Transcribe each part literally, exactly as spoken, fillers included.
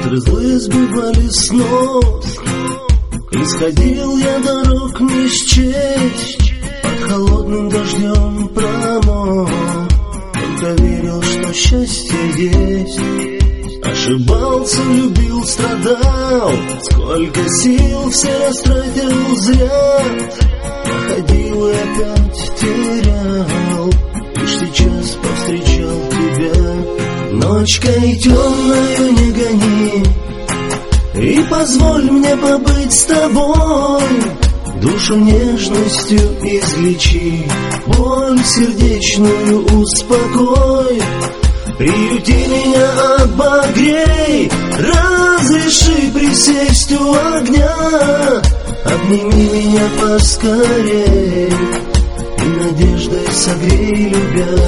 Ветры злые сбивали с ног, и сходил я дорог не счесть. Под холодным дождем промок, только верил, что счастье есть. Ошибался, любил, страдал, сколько сил все растратил зря. Находил и опять терял, лишь сейчас повстречал тебя. Ночкой темною не гони, и позволь мне побыть с тобой. Душу нежностью излечи, боль сердечную успокой. Приюти меня, обогрей, разреши присесть у огня. Обними меня поскорей и надеждой согрей, любя.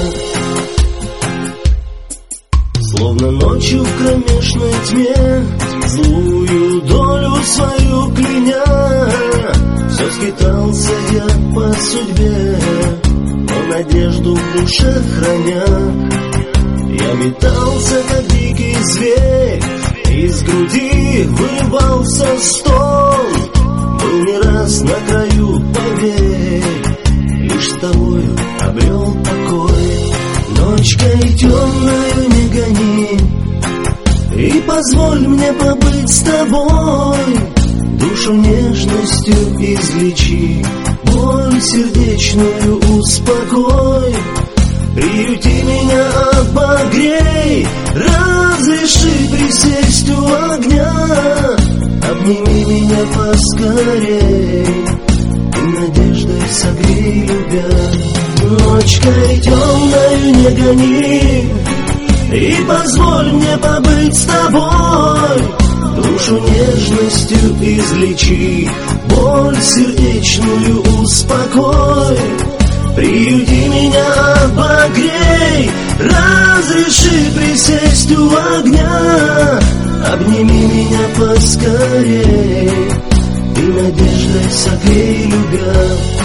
Словно ночью в кромешной тьме, злую долю свою кляня, все скитался я по судьбе, но надежду в душе храня. Я метался, как дикий зверь, из груди вырывался стон. Был не раз на краю, поверь, лишь с тобою обрел покой. Ночкой темною не гони, и позволь мне побыть с тобой. Душу нежностью излечи, боль сердечную успокой. Приюти меня, обогрей, разреши присесть у огня. Обними меня поскорей и надеждой согрей, любя. Ночкой темною не гони, и позволь мне побыть с тобой. Душу нежностью излечи, боль сердечную успокой. Приюти меня, обогрей, разреши присесть у огня. Обними меня поскорей и надеждой согрей, любя.